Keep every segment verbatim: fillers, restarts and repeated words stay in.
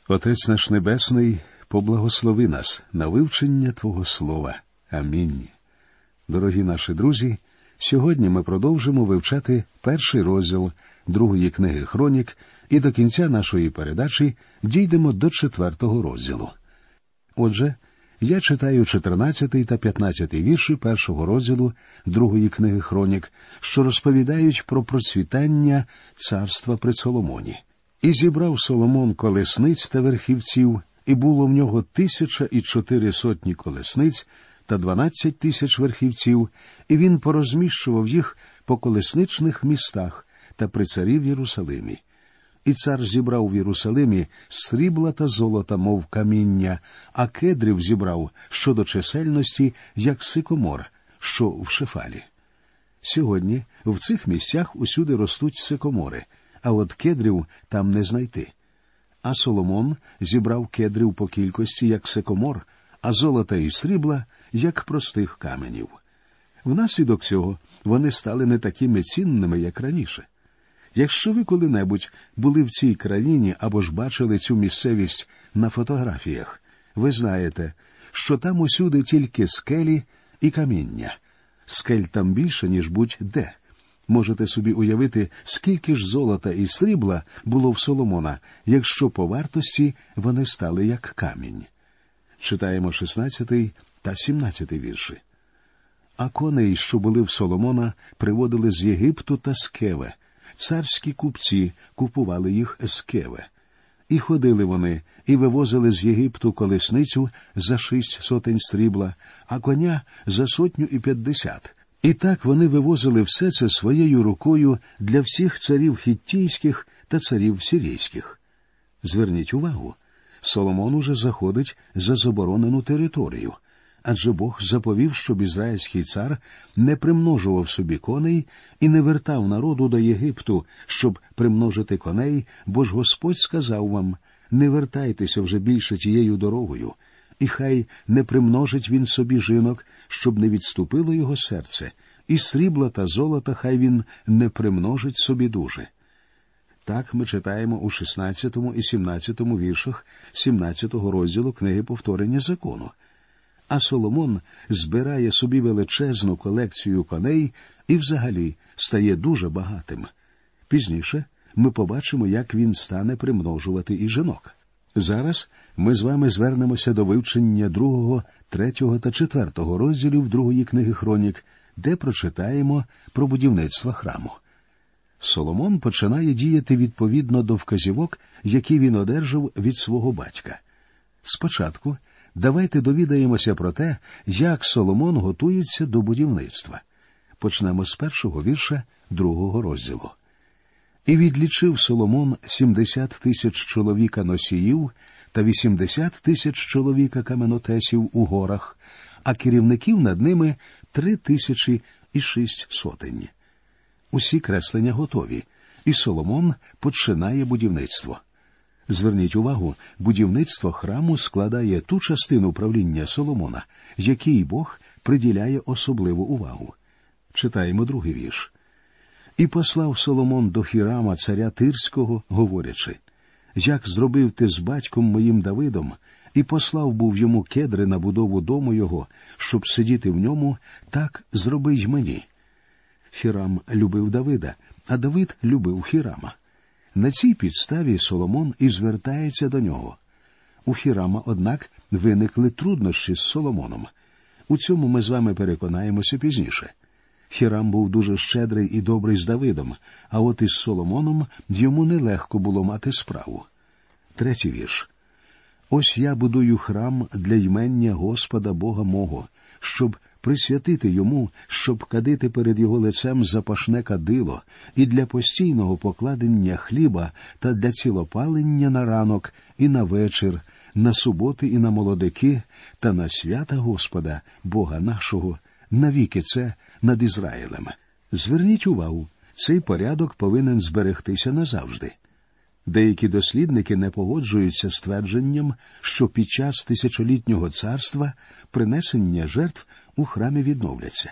Отець наш Небесний, поблагослови нас на вивчення Твого Слова. Амінь. Дорогі наші друзі, сьогодні ми продовжимо вивчати перший розділ другої книги Хронік і до кінця нашої передачі дійдемо до четвертого розділу. Отже, я читаю чотирнадцятий та п'ятнадцятий вірші першого розділу другої книги Хронік, що розповідають про процвітання царства при Соломоні. «І зібрав Соломон колесниць та верхівців, і було в нього тисяча і чотири сотні колесниць та дванадцять тисяч верхівців, і він порозміщував їх по колесничних містах та при царі в Єрусалимі. І цар зібрав в Єрусалимі срібла та золота, мов каміння, а кедрів зібрав щодо чисельності, як сикомор, що в Шефалі». Сьогодні в цих місцях усюди ростуть сикомори, а от кедрів там не знайти. А Соломон зібрав кедрів по кількості, як сикомор, а золота і срібла, як простих каменів. Внаслідок цього вони стали не такими цінними, як раніше. Якщо ви коли-небудь були в цій країні або ж бачили цю місцевість на фотографіях, ви знаєте, що там усюди тільки скелі і каміння. Скель там більше, ніж будь-де. Можете собі уявити, скільки ж золота і срібла було в Соломона, якщо по вартості вони стали як камінь. Читаємо шістнадцятий та сімнадцятий вірші. «А коней, що були в Соломона, приводили з Єгипту та з Кеве. Царські купці купували їх з Кеве. І ходили вони, і вивозили з Єгипту колесницю за шість сотень срібла, а коня за сотню і п'ятдесят. І так вони вивозили все це своєю рукою для всіх царів хіттійських та царів сирійських». Зверніть увагу, Соломон уже заходить за заборонену територію, адже Бог заповів, щоб ізраїльський цар не примножував собі коней і не вертав народу до Єгипту, щоб примножити коней, бо ж Господь сказав вам: «Не вертайтеся вже більше тією дорогою, і хай не примножить він собі жінок, щоб не відступило його серце, і срібла та золота хай він не примножить собі дуже». Так ми читаємо у шістнадцятому і сімнадцятому віршах сімнадцятого розділу книги «Повторення закону». А Соломон збирає собі величезну колекцію коней і взагалі стає дуже багатим. Пізніше ми побачимо, як він стане примножувати і жінок. Зараз ми з вами звернемося до вивчення другого, третього та четвертого розділів другої книги Хронік, де прочитаємо про будівництво храму. Соломон починає діяти відповідно до вказівок, які він одержав від свого батька. Спочатку давайте довідаємося про те, як Соломон готується до будівництва. Почнемо з першого вірша другого розділу. «І відлічив Соломон сімдесят тисяч чоловіка носіїв та вісімдесят тисяч чоловіка каменотесів у горах, а керівників над ними три тисячі і шість сотень». Усі креслення готові, і Соломон починає будівництво. Зверніть увагу, будівництво храму складає ту частину правління Соломона, якій Бог приділяє особливу увагу. Читаємо другий вірш. «І послав Соломон до Хірама, царя Тирського, говорячи: як зробив ти з батьком моїм Давидом, і послав був йому кедри на будову дому його, щоб сидіти в ньому, так зроби й мені». Хірам любив Давида, а Давид любив Хірама. На цій підставі Соломон і звертається до нього. У Хірама, однак, виникли труднощі з Соломоном. У цьому ми з вами переконаємося пізніше. Хірам був дуже щедрий і добрий з Давидом, а от із Соломоном йому нелегко було мати справу. Третій вірш. «Ось я будую храм для ймення Господа Бога мого, щоб присвятити йому, щоб кадити перед його лицем запашне кадило, і для постійного покладення хліба та для цілопалення на ранок і на вечір, на суботи і на молодики, та на свята Господа, Бога нашого, навіки це над Ізраїлем». Зверніть увагу, цей порядок повинен зберегтися назавжди. Деякі дослідники не погоджуються з твердженням, що під час тисячолітнього царства принесення жертв у храмі відновляться.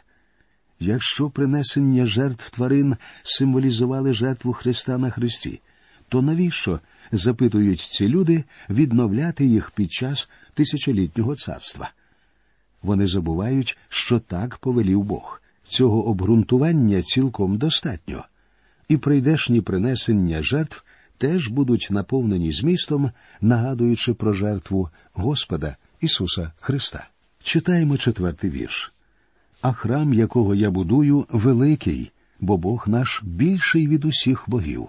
Якщо принесення жертв тварин символізували жертву Христа на хресті, то навіщо запитують ці люди, відновляти їх під час тисячолітнього царства. Вони забувають, що так повелів Бог. Цього обґрунтування цілком достатньо. І прийдешні принесення жертв теж будуть наповнені змістом, нагадуючи про жертву Господа Ісуса Христа. Читаємо четвертий вірш. «А храм, якого я будую, великий, бо Бог наш більший від усіх богів».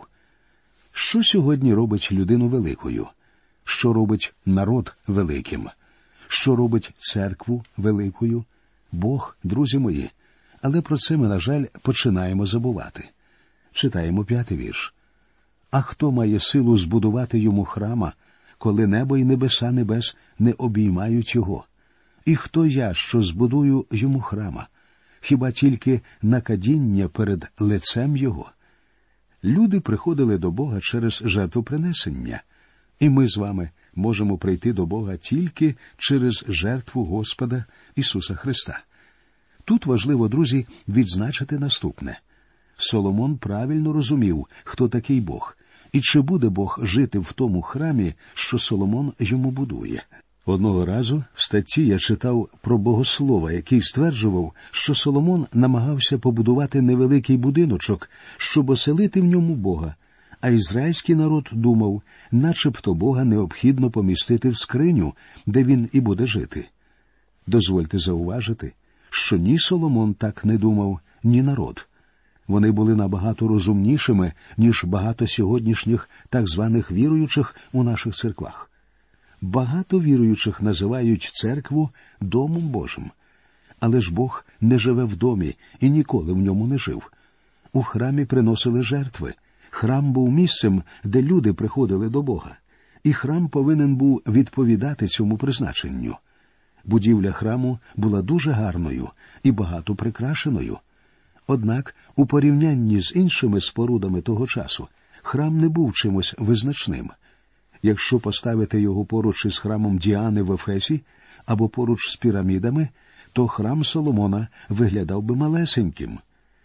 Що сьогодні робить людину великою? Що робить народ великим? Що робить церкву великою? Бог, друзі мої. Але про це ми, на жаль, починаємо забувати. Читаємо п'ятий вірш. «А хто має силу збудувати йому храма, коли небо й небеса небес не обіймають його? І хто я, що збудую йому храма? Хіба тільки накадіння перед лицем його?» Люди приходили до Бога через жертвопринесення, і ми з вами можемо прийти до Бога тільки через жертву Господа Ісуса Христа. Тут важливо, друзі, відзначити наступне. Соломон правильно розумів, хто такий Бог, і чи буде Бог жити в тому храмі, що Соломон йому будує. Одного разу в статті я читав про богослова, який стверджував, що Соломон намагався побудувати невеликий будиночок, щоб оселити в ньому Бога, а ізраїльський народ думав, начебто Бога необхідно помістити в скриню, де він і буде жити. Дозвольте зауважити, що ні Соломон так не думав, ні народ. Вони були набагато розумнішими, ніж багато сьогоднішніх так званих віруючих у наших церквах. Багато віруючих називають церкву Домом Божим. Але ж Бог не живе в домі і ніколи в ньому не жив. У храмі приносили жертви. Храм був місцем, де люди приходили до Бога. І храм повинен був відповідати цьому призначенню. Будівля храму була дуже гарною і багато прикрашеною. Однак, у порівнянні з іншими спорудами того часу, храм не був чимось визначним. Якщо поставити його поруч із храмом Діани в Ефесі або поруч з пірамідами, то храм Соломона виглядав би малесеньким.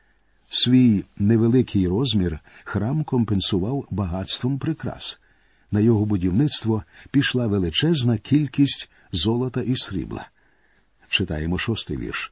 Свій невеликий розмір храм компенсував багатством прикрас. На його будівництво пішла величезна кількість золота і срібла. Читаємо шостий вірш.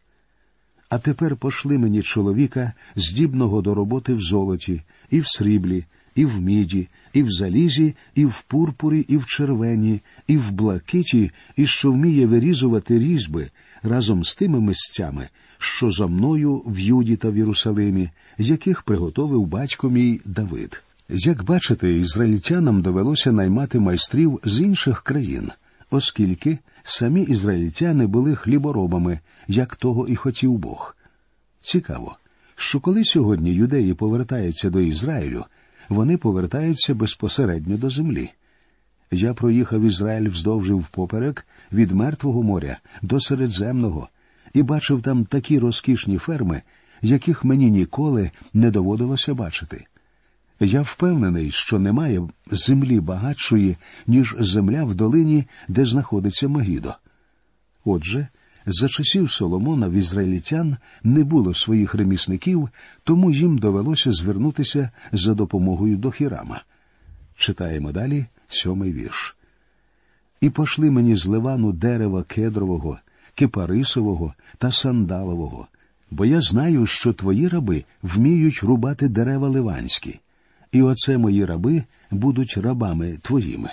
«А тепер пошли мені чоловіка, здібного до роботи в золоті, і в сріблі, і в міді, і в залізі, і в пурпурі, і в червені, і в блакиті, і що вміє вирізувати різьби разом з тими мисцями, що за мною в Юді та в Єрусалимі, яких приготовив батько мій Давид». Як бачите, ізраїльтянам довелося наймати майстрів з інших країн, оскільки самі ізраїльтяни були хліборобами, як того і хотів Бог. Цікаво, що коли сьогодні юдеї повертаються до Ізраїлю, вони повертаються безпосередньо до землі. Я проїхав Ізраїль вздовж і впоперек від Мертвого моря до Середземного і бачив там такі розкішні ферми, яких мені ніколи не доводилося бачити. Я впевнений, що немає землі багатшої, ніж земля в долині, де знаходиться Мегідо. Отже, за часів Соломона в ізраїльтян не було своїх ремісників, тому їм довелося звернутися за допомогою до Хірама. Читаємо далі сьомий вірш. «І пошли мені з Ливану дерева кедрового, кипарисового та сандалового, бо я знаю, що твої раби вміють рубати дерева ливанські, і оце мої раби будуть рабами твоїми».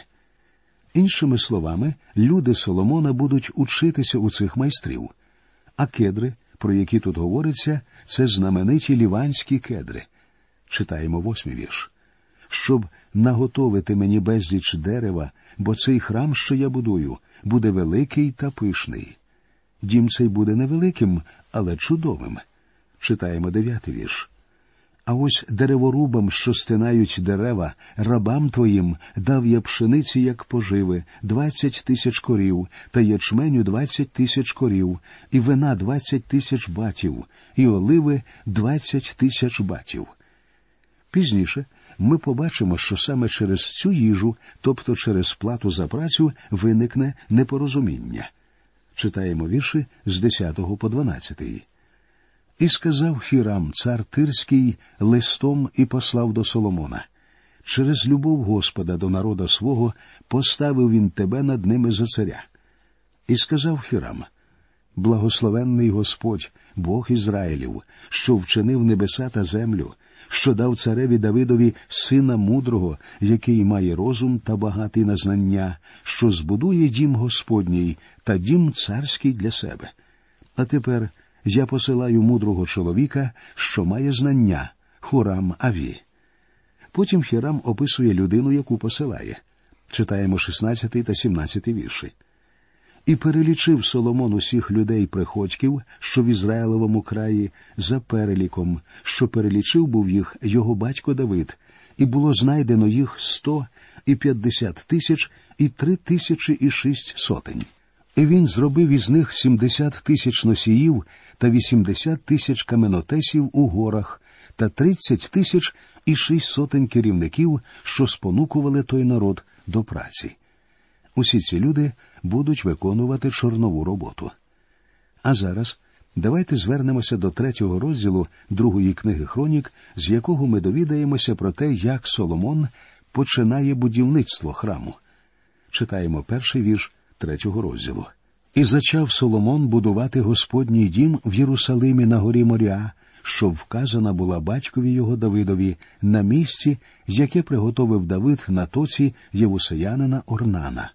Іншими словами, люди Соломона будуть учитися у цих майстрів. А кедри, про які тут говориться, це знамениті ліванські кедри. Читаємо восьмий вірш. «Щоб наготовити мені безліч дерева, бо цей храм, що я будую, буде великий та пишний». Дім цей буде невеликим, але чудовим. Читаємо дев'ятий вірш. «А ось дереворубам, що стинають дерева, рабам твоїм дав я пшениці, як поживи, двадцять тисяч корів, та ячменю двадцять тисяч корів, і вина двадцять тисяч батів, і оливи двадцять тисяч батів». Пізніше ми побачимо, що саме через цю їжу, тобто через плату за працю, виникне непорозуміння. Читаємо вірші з десятого по дванадцятий. «І сказав Хірам, цар Тирський, листом і послав до Соломона: Через любов Господа до народа свого поставив він тебе над ними за царя. І сказав Хірам: благословенний Господь, Бог Ізраїлів, що вчинив небеса та землю, що дав цареві Давидові сина мудрого, який має розум та багатий на знання, що збудує дім Господній та дім царський для себе. А тепер я посилаю мудрого чоловіка, що має знання, Хурам-Аві. Потім Хірам описує людину, яку посилає. Читаємо шістнадцятий та сімнадцятий вірші. «І перелічив Соломон усіх людей-приходьків, що в Ізраїловому краї, за переліком, що перелічив був їх його батько Давид, і було знайдено їх сто і п'ятдесят тисяч і три тисячі і шість сотень. І він зробив із них сімдесят тисяч носіїв та вісімдесят тисяч каменотесів у горах та тридцять тисяч і шість сотень керівників, що спонукували той народ до праці. Усі ці люди будуть виконувати чорнову роботу. А зараз давайте звернемося до третього розділу другої книги Хронік, з якого ми довідаємося про те, як Соломон починає будівництво храму. Читаємо перший вірш третього розділу. «І зачав Соломон будувати Господній дім в Єрусалимі на горі Моріа, що вказана була батькові його Давидові на місці, яке приготовив Давид на тоці євусеянина Орнана».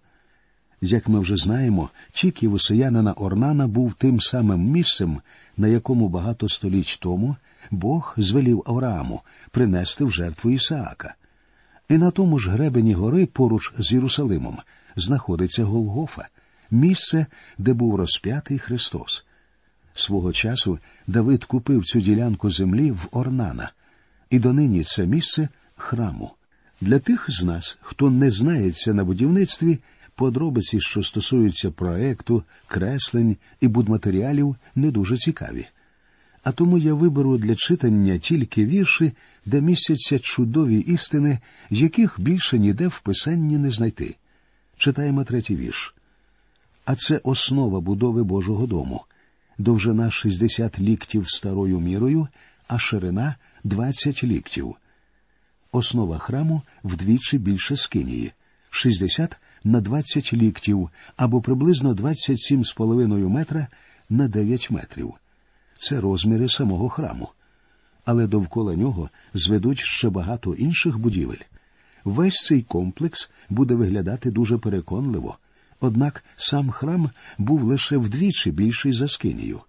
Як ми вже знаємо, тік євусеянина Орнана був тим самим місцем, на якому багато століть тому Бог звелів Аврааму принести в жертву Ісаака. І на тому ж гребені гори поруч з Єрусалимом знаходиться Голгофа, місце, де був розп'ятий Христос. Свого часу Давид купив цю ділянку землі в Орнана, і донині це місце – храму. Для тих з нас, хто не знається на будівництві, подробиці, що стосуються проекту, креслень і будматеріалів, не дуже цікаві. А тому я виберу для читання тільки вірші, де містяться чудові істини, яких більше ніде в Писанні не знайти. Читаємо третій вірш. «А це основа будови Божого дому. Довжина шістдесят ліктів старою мірою, а ширина двадцять ліктів. Основа храму вдвічі більше скинії – шістдесят на двадцять ліктів, або приблизно двадцять сім з половиною метра на дев'ять метрів. Це розміри самого храму. Але довкола нього зведуть ще багато інших будівель. Весь цей комплекс буде виглядати дуже переконливо, однак сам храм був лише вдвічі більший за скинію.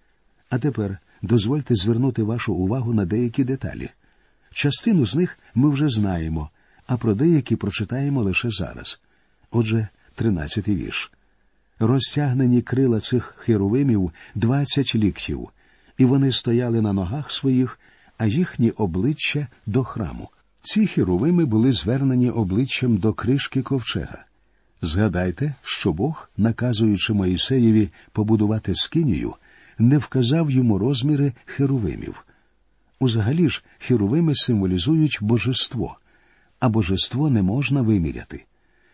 А тепер дозвольте звернути вашу увагу на деякі деталі. Частину з них ми вже знаємо, а про деякі прочитаємо лише зараз. Отже, тринадцятий вірш. «Розтягнені крила цих херувимів двадцять ліктів, і вони стояли на ногах своїх, а їхні обличчя до храму». Ці херувими були звернені обличчям до кришки ковчега. Згадайте, що Бог, наказуючи Моїсеєві побудувати скинію, не вказав йому розміри херувимів. Узагалі ж херувими символізують божество, а божество не можна виміряти.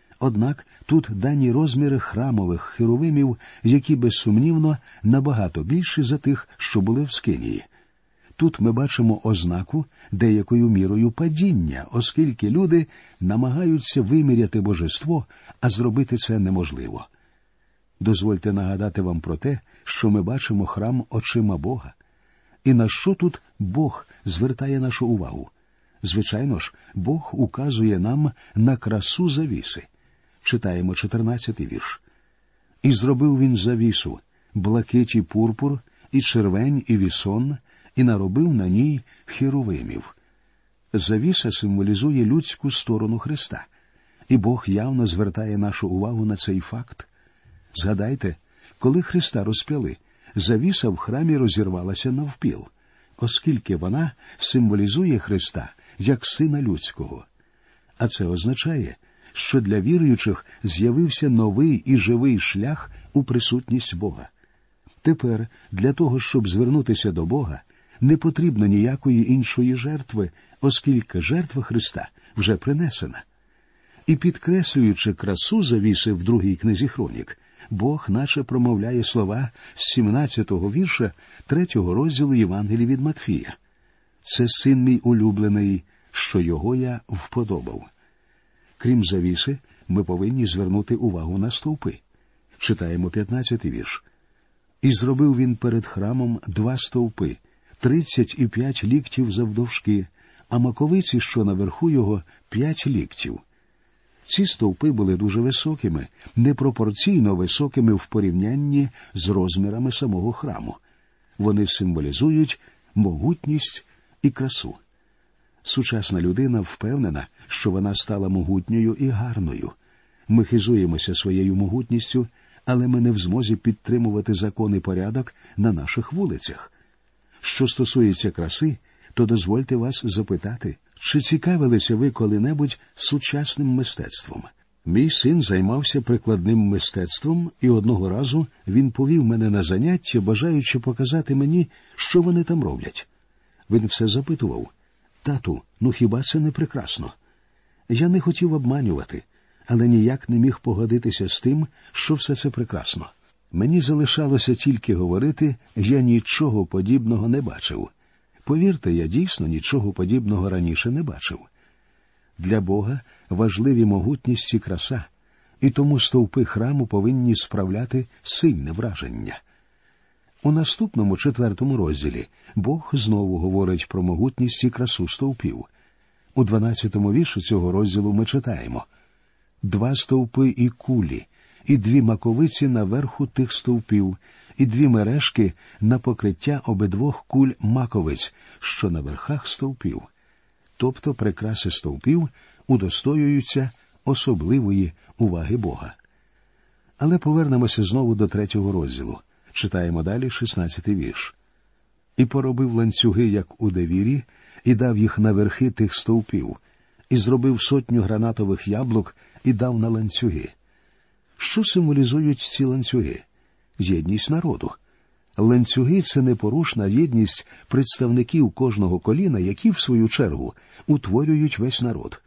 Однак тут дані розміри храмових херувимів, які, безсумнівно, набагато більші за тих, що були в скинії. Тут ми бачимо ознаку деякою мірою падіння, оскільки люди намагаються виміряти божество, а зробити це неможливо. Дозвольте нагадати вам про те, що ми бачимо храм очима Бога. І на що тут Бог звертає нашу увагу? Звичайно ж, Бог указує нам на красу завіси. Читаємо чотирнадцятий вірш. «І зробив він завісу, блакить і пурпур, і червень, і вісон, і наробив на ній херувимів». Завіса символізує людську сторону Христа, і Бог явно звертає нашу увагу на цей факт. Згадайте, коли Христа розп'яли, завіса в храмі розірвалася навпіл, оскільки вона символізує Христа як Сина Людського. А це означає, що для віруючих з'явився новий і живий шлях у присутність Бога. Тепер для того, щоб звернутися до Бога, не потрібно ніякої іншої жертви, оскільки жертва Христа вже принесена. І підкреслюючи красу завіси в другій книзі Хронік, Бог наче промовляє слова з сімнадцятого вірша третього розділу Євангелії від Матфія. «Це син мій улюблений, що його я вподобав. Крім завіси, ми повинні звернути увагу на стовпи. Читаємо п'ятнадцятий вірш. «І зробив він перед храмом два стовпи, тридцять і п'ять ліктів завдовжки, а маковиці, що наверху його, п'ять ліктів». Ці стовпи були дуже високими, непропорційно високими в порівнянні з розмірами самого храму. Вони символізують могутність і красу. Сучасна людина впевнена, що вона стала могутньою і гарною. Ми хизуємося своєю могутністю, але ми не в змозі підтримувати закон і порядок на наших вулицях. Що стосується краси, то дозвольте вас запитати, чи цікавилися ви коли-небудь сучасним мистецтвом? Мій син займався прикладним мистецтвом, і одного разу він повів мене на заняття, бажаючи показати мені, що вони там роблять. Він все запитував: «Тату, ну хіба це не прекрасно?» Я не хотів обманювати, але ніяк не міг погодитися з тим, що все це прекрасно. Мені залишалося тільки говорити: «Я нічого подібного не бачив». Повірте, я дійсно нічого подібного раніше не бачив. Для Бога важливі могутність і краса, і тому стовпи храму повинні справляти сильне враження. У наступному четвертому розділі Бог знову говорить про могутність і красу стовпів. У дванадцятому вірші цього розділу ми читаємо: «Два стовпи і кулі, і дві маковиці наверху тих стовпів, і дві мережки на покриття обидвох куль маковиць, що на верхах стовпів». Тобто прикраси стовпів удостоюються особливої уваги Бога. Але повернемося знову до третього розділу. Читаємо далі шістнадцятий вірш. «І поробив ланцюги, як у девірі, і дав їх на верхи тих стовпів, і зробив сотню гранатових яблук, і дав на ланцюги». Що символізують ці ланцюги? Єдність народу. Ланцюги – це непорушна єдність представників кожного коліна, які, в свою чергу, утворюють весь народ.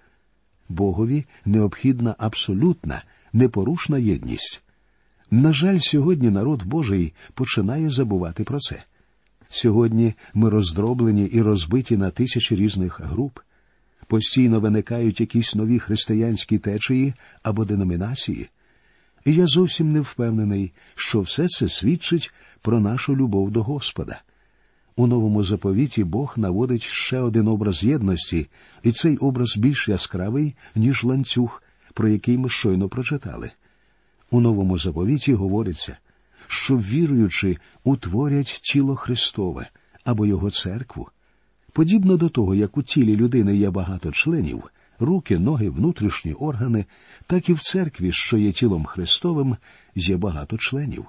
Богові необхідна абсолютна, непорушна єдність. На жаль, сьогодні народ Божий починає забувати про це. Сьогодні ми роздроблені і розбиті на тисячі різних груп. Постійно виникають якісь нові християнські течії або деномінації. І я зовсім не впевнений, що все це свідчить про нашу любов до Господа. У Новому Заповіті Бог наводить ще один образ єдності, і цей образ більш яскравий, ніж ланцюг, про який ми щойно прочитали. У Новому Заповіті говориться, що віруючи утворять тіло Христове або Його церкву. Подібно до того, як у тілі людини є багато членів, руки, ноги, внутрішні органи, так і в церкві, що є тілом Христовим, є багато членів.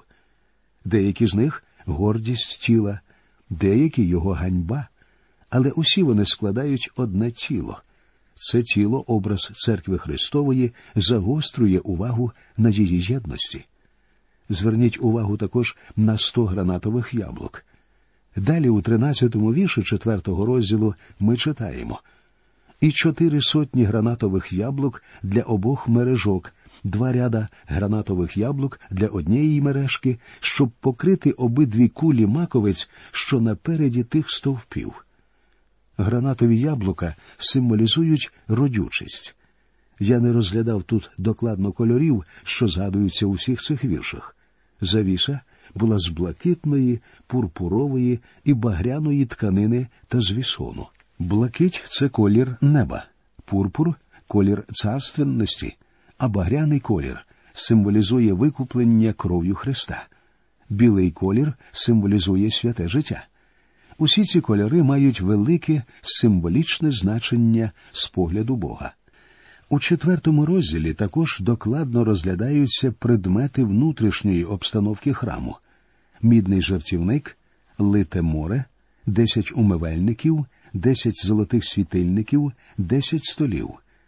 Деякі з них – гордість тіла, деякі – його ганьба, але усі вони складають одне тіло. Це тіло, образ церкви Христової, загострює увагу на її єдності. Зверніть увагу також на сто гранатових яблук. Далі у тринадцятому вірші четвертого розділу ми читаємо: «І чотири сотні гранатових яблук для обох мережок, два ряда гранатових яблук для однієї мережки, щоб покрити обидві кулі маковиць, що напереді тих стовпів». Гранатові яблука символізують родючість. Я не розглядав тут докладно кольорів, що згадуються у всіх цих віршах. Завіса була з блакитної, пурпурової і багряної тканини та з вісону. Блакить – це колір неба, пурпур – колір царственності, а багряний колір символізує викуплення кров'ю Христа. Білий колір символізує святе життя. Усі ці кольори мають велике символічне значення з погляду Бога. У четвертому розділі також докладно розглядаються предмети внутрішньої обстановки храму: мідний жертівник, лите море, десять умивальників, десять золотих світильників, десять столів.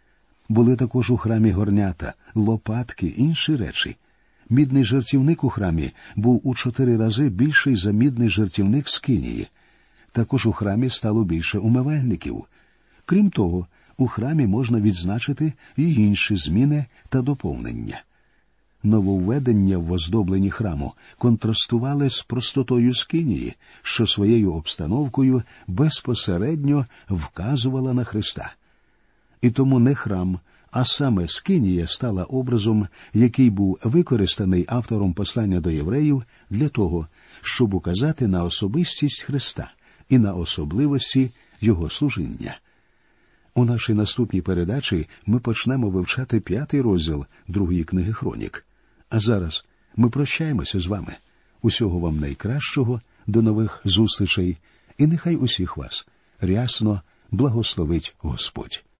Були також у храмі горнята, лопатки, інші речі. Мідний жертівник у храмі був у чотири рази більший за мідний жертівник скинії. Також у храмі стало більше умивальників. Крім того, у храмі можна відзначити і інші зміни та доповнення. Нововведення в оздобленні храму контрастували з простотою скинії, що своєю обстановкою безпосередньо вказувала на Христа. І тому не храм, а саме Скинія стала образом, який був використаний автором послання до євреїв для того, щоб указати на особистість Христа і на особливості Його служіння. У нашій наступній передачі ми почнемо вивчати п'ятий розділ другої книги Хронік. А зараз ми прощаємося з вами. Усього вам найкращого, до нових зустрічей, і нехай усіх вас рясно благословить Господь.